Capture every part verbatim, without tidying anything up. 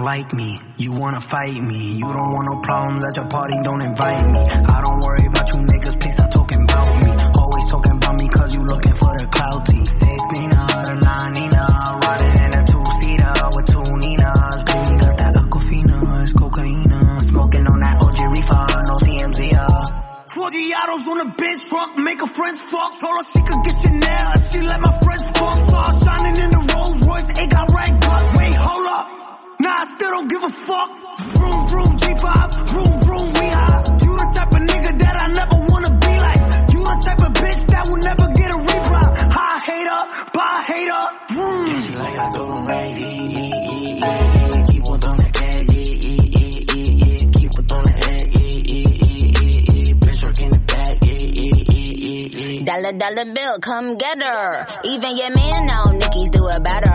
don't like me. You wanna fight me. You don't want no problems at your party, don't invite me. I don't worry about you niggas, please stop talking about me. Always talking about me cause you looking for the clout team. Six Nina, the nine Nina, riding in a two-seater with two Ninas. Baby got that Aquafina, it's cocaine. Smoking on that O G reefer, no C M Z. forty autos on a bench truck, make her friends fuck. Told her she could get Chanel if she let my friends fuck. Saw her shining in the Rolls Royce, it got red guts. Wait, hold up, nah, I still don't give a fuck. Vroom, vroom, G five, vroom, vroom, we high. You the type of nigga that I never wanna be like. You the type of bitch that will never get a reply. High hater, bye hater, vroom. Yeah, she like I told him right, yeah, yeah, yeah. Keep on throwing that cat, yeah, yeah, yeah, yeah, yeah. Keep on throwing that head, yeah, yeah, yeah, yeah. Bitch work in the back, yeah, yeah, yeah, yeah, yeah. Dollar, dollar bill, come get her. Even your man know Nicki's do it better.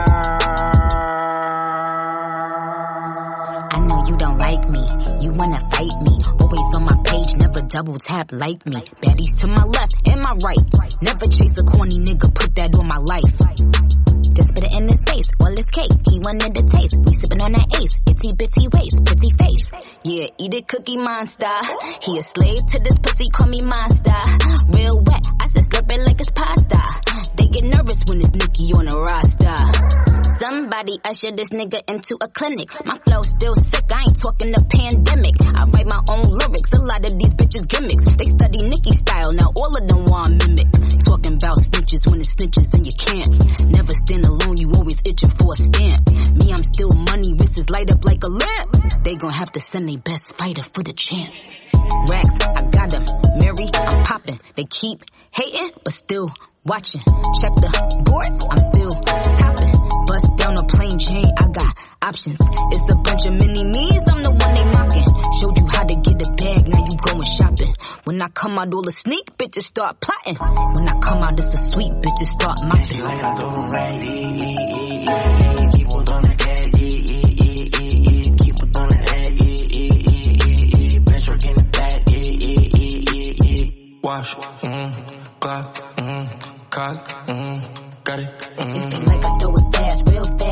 I know you don't like me, you wanna fight me. Always on my page, never double tap like me. Baddies to my left and my right. Never chase a corny nigga, put that on my life. Just spit it in his face, all his cake. He wanted the taste, we sippin' on that ace. Itty bitty waist, pretty face. Yeah, eat it cookie monster. He a slave to this pussy, call me monster. Real wet, I said slurp it like it's pasta. They get nervous when it's Nicki on a roster. Somebody usher this nigga into a clinic. My flow still sick, I ain't talking the pandemic. I write my own lyrics, a lot of these bitches gimmicks. They study Nicki style, now all of them want mimic. Talking about snitches when it's snitches and you can't. Never stand alone, you always itching for a stamp. Me, I'm still money, wrists light up like a lamp. They gon' have to send their best fighter for the champ. Racks, I got them. Mary, I'm popping. They keep hating, but still watching. Check the boards, I'm still topping. Bust down a plain Jane, I got options. It's a bunch of mini me's, I'm the one they mocking. Showed you how to get a bag, now you going shopping. When I come out, all the sneak bitches start plotting. When I come out, it's a sweet bitches start mopping. Like I told him right, yeah, yeah, yeah, yeah. Keep on throwing that cat, yeah, yeah, yeah, yeah, yeah. Keep on throwing that head, yeah, yeah, yeah, yeah, yeah. Bench work in the back, yeah, yeah, yeah, yeah, yeah. Wash, mm-hmm, clock, mm-hmm, cock, mm-hmm, got it, mm-hmm. Like I throw it fast, real fast.